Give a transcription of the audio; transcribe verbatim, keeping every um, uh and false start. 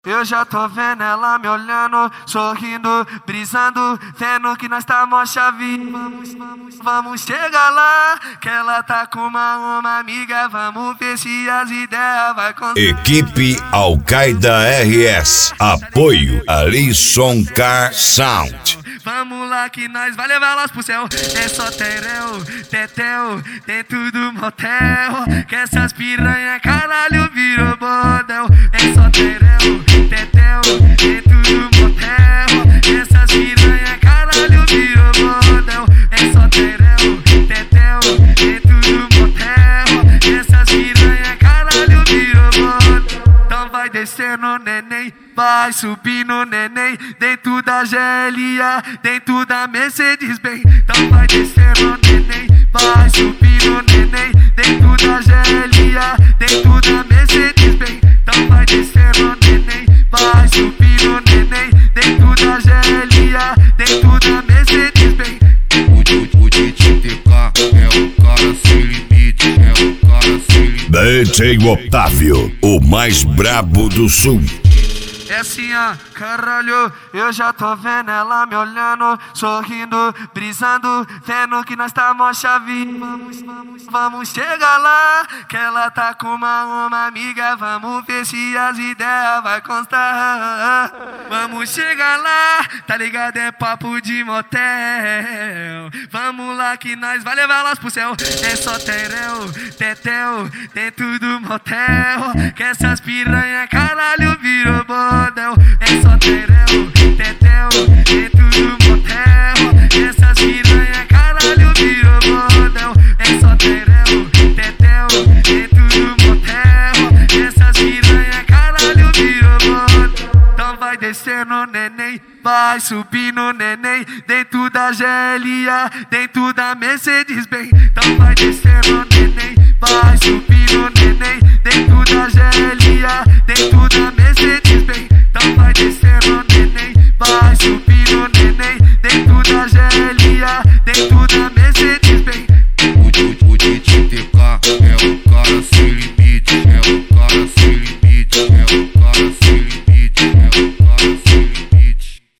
Eu já tô vendo ela me olhando, sorrindo, brisando, vendo que nós tá mó chave. Vamos, vamos, vamos chegar lá, que ela tá com uma, uma amiga. Vamos ver se as ideias vai conseguir. Equipe Al-Qaeda R S. Apoio Alisson Car Sound. Vamos lá que nós vai levar elas pro céu. É só tereu, tetel, dentro do motel. Que essas piranha caralho virou bordel. É só tereu, tetel, dentro do motel. Que essas piranha caralho virou bordel. É só tereu, tetel, dentro do motel. Que essas piranha caralho virou bordel. Então vai descendo, neném, vai subindo, neném, dentro da G L A, dentro da Mercedes-Benz. Então vai descendo, neném, vai subindo, neném, dentro da G L A, dentro da Mercedes-Benz. Então vai descendo, neném, vai subindo, neném, dentro da G L A, dentro da Mercedes-Benz. O D J T K é o cara sem limite, é o cara sem limite. D J Otávio, o mais brabo do sul. É assim, ó, caralho, eu já tô vendo ela me olhando, sorrindo, brisando, vendo que nós tá mó chave. Vamos, vamos, vamos chegar lá, que ela tá com uma, uma amiga. Vamos ver se as ideias vai constar. Vamos chegar lá, tá ligado? É papo de motel. Vamos lá que nós vai levar elas pro céu. É só tereu, tetel, dentro do motel. Que essas piranha caralho virou bom. É só tereu, tetel, dentro do motel. Essas piranha caralho virou bordel. É só tereu, tetel, dentro do motel. Essas piranha caralho virou bordel. Então vai descendo, neném, vai subindo, neném, dentro da G L A, dentro da Mercedes-Benz. Então vai descendo, neném, vai subindo, neném, dentro da G L A, dentro da